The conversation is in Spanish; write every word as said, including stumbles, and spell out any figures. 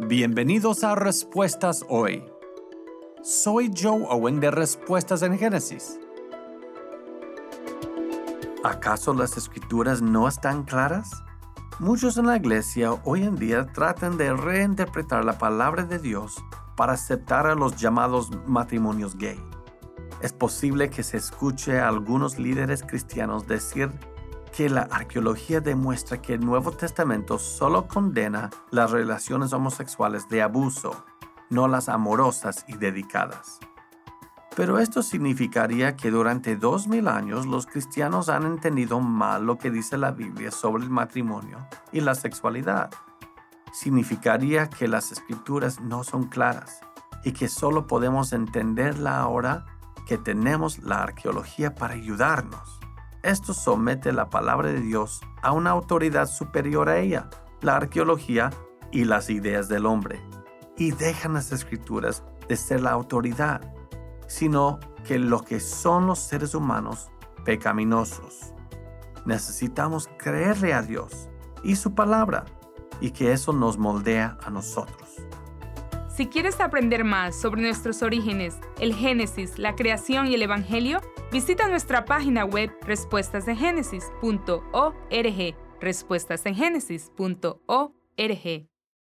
Bienvenidos a Respuestas Hoy. Soy Joe Owen de Respuestas en Génesis. ¿Acaso las Escrituras no están claras? Muchos en la iglesia hoy en día tratan de reinterpretar la palabra de Dios para aceptar a los llamados matrimonios gay. Es posible que se escuche a algunos líderes cristianos decir que la arqueología demuestra que el Nuevo Testamento solo condena las relaciones homosexuales de abuso, no las amorosas y dedicadas. Pero esto significaría que durante dos mil años los cristianos han entendido mal lo que dice la Biblia sobre el matrimonio y la sexualidad. Significaría que las Escrituras no son claras y que solo podemos entenderla ahora que tenemos la arqueología para ayudarnos. Esto somete la palabra de Dios a una autoridad superior a ella, la arqueología y las ideas del hombre, y dejan las Escrituras de ser la autoridad, sino que lo que son los seres humanos pecaminosos. Necesitamos creerle a Dios y su palabra, y que eso nos moldea a nosotros. Si quieres aprender más sobre nuestros orígenes, el Génesis, la creación y el Evangelio, visita nuestra página web respuestas en génesis punto org, respuestas en génesis punto org.